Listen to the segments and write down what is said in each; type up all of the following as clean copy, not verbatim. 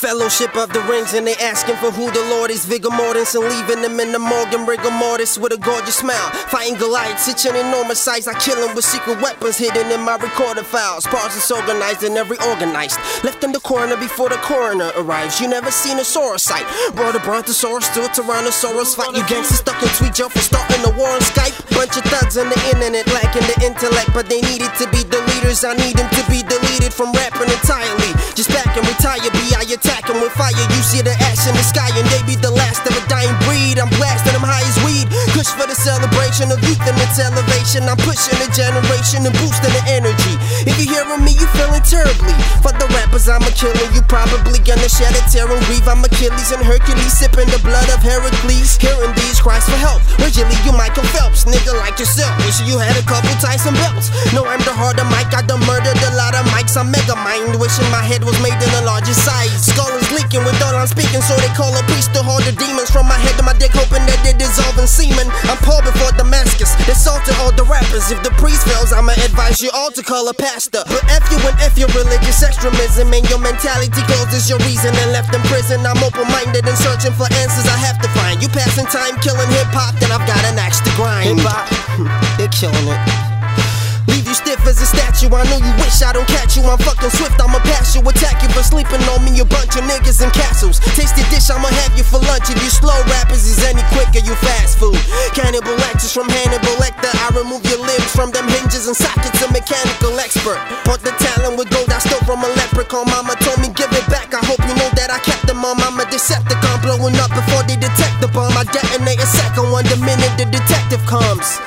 Fellowship of the Rings, and they asking for who the Lord is. Vigor Mortensen leaving them in the morgue, rigor mortis with a gorgeous smile. Fighting Goliath, such an enormous size. I kill him with secret weapons hidden in my recorded files. Parts organized and every organized. Left in the corner before the coroner arrives. You never seen a Saurusite. Brought a Brontosaurus to a Tyrannosaurus fight. You gangsters stuck in tweet Joe for starting the war on Skype. Bunch of thugs on the internet lacking the intellect, but they needed to be the leaders. I need them to be deleted from rapping entirely. Just back and retire, B.I. attack them with fire. You see the ash in the sky and they be the last of a dying breed. I'm blasting them high as weed. Kush for the celebration of youth and its elevation. I'm pushing a generation and boosting the energy. If you hearing me, you feeling terribly. For the rappers, I'm a killer. You probably gonna shed a tear and grieve. I'm Achilles and Hercules, sipping the blood of Heracles. Hearing these cries for help. Originally, you Michael Phelps, nigga like yourself. Wish you had a couple Tyson belts. No, I'm the harder mic. I done murdered a lot of mics. I'm mega mind. Wishing my head was made in a larger size. Skull is leaking with all I'm speaking, so they call a priest to hold the demons from my head to my dick, hoping that they dissolve in semen. I'm Paul before Damascus. They salted all the rappers. If the priest fails, I'ma advise you all to call a pastor. But F you and F your religious extremism, and your mentality closes your reason and left in prison. I'm open-minded and searching for answers I have to find. You passing time killing hip-hop, then I've got an axe to grind. Hip-hop, they're killing it. Leave you stiff as a statue. I know you wish I don't catch you. I'm fucking swift, I'ma pass you. Attack you for sleeping on me, you bunch of niggas in castles. Taste the dish, I'ma have you for lunch. If you slow rappers is any quicker, you fast food. Cannibal lectures from Hannibal Lecter. I remove your limbs from them hinges and sockets. A mechanical expert. Bought the talent with gold I stole from a leprechaun. Mama told me give it back. I hope you know that I kept them on. I'm a Decepticon blowing up before they detect the bomb. I detonate a second one the minute the detective comes.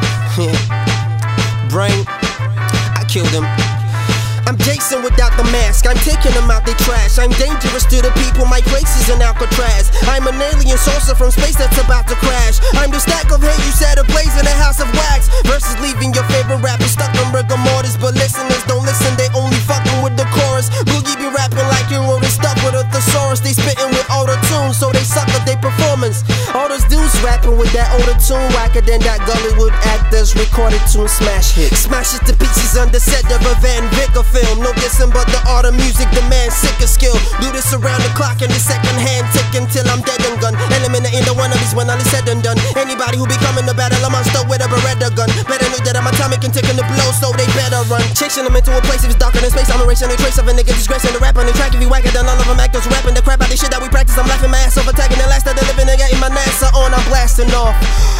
Brain, I killed him. I'm Jason without the mask. I'm taking them out they trash. I'm dangerous to the people. My place is in Alcatraz. I'm an alien saucer from space that's about to crash. I'm the stack of hate you set ablaze in a house of wax. Versus leaving your favorite rapper stuck on rigor mortis. But listeners don't listen, they only fucking with the chorus. Boogie be rapping like he wrote his stuff with a thesaurus. They spitting with auto-tune, so they suck at their performance. All those dudes rapping with that auto-tune, whacker than that Gullywood actors recorded tune smash hit. Smash it to pieces under set of a Van Vicker film. No dissing but the art of music demands sicker skill. Do this around the clock in the second hand, ticking till I'm dead and gone. Eliminating the one of these when all is said and done. Anybody who be coming to battle a monster with a Beretta gun better know that I'm atomic and taking the blow, so they better run. Chasing them into a place if it's darker than space. I'm erasing the trace of a nigga disgracing the rap on the track. If you whack it, then all of them actors rapping the crap out the shit that we practice. I'm laughing my ass off, attacking the last of the living nigga in my NASA on. I'm blasting off.